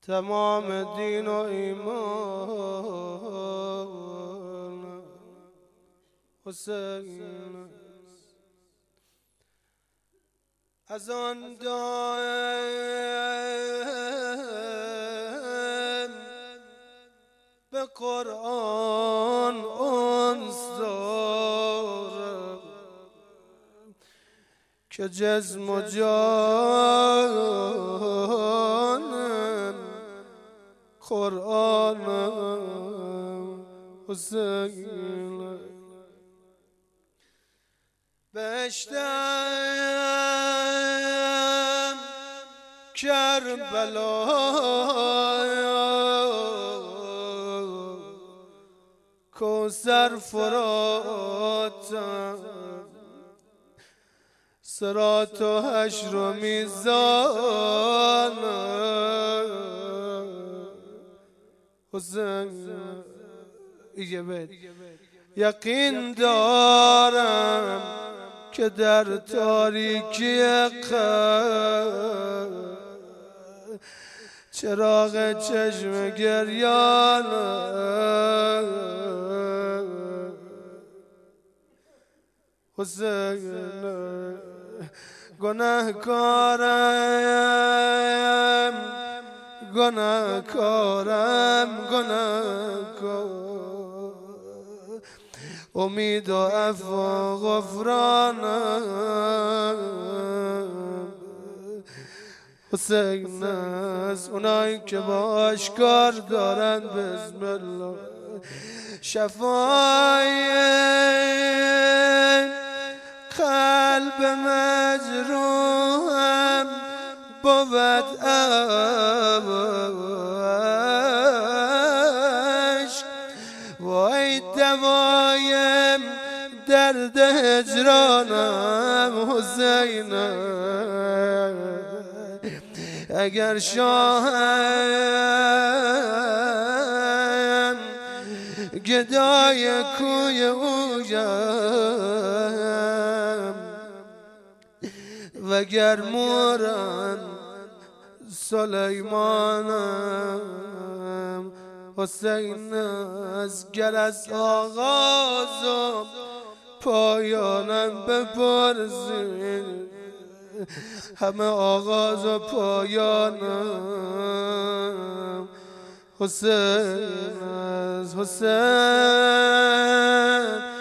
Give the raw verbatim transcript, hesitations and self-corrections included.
تمام دین و ایمان حسین از آن دائم به قرآن انس دارم که جسم و جانم قرآنم حسین بهشتم کربلا کوثر فراتم صراط و حشر و میزان حسین یقین دارم که در تاریکی قلب چراغ چشم گریان حسین گناهکارم گناهکارم گناهکار امید و عفو و غفرانم حسین از اونایی که با اشکار دارن بسم الله شفای قلب مجروحم بود عشق وای دوایم درد هجرانم حسین اگر شاهم گدای کوی اویم وگر مورم سلیمانم حسین از گر از آغاز و پایانم بپرسی همه آغاز و پایانم حسین از حسین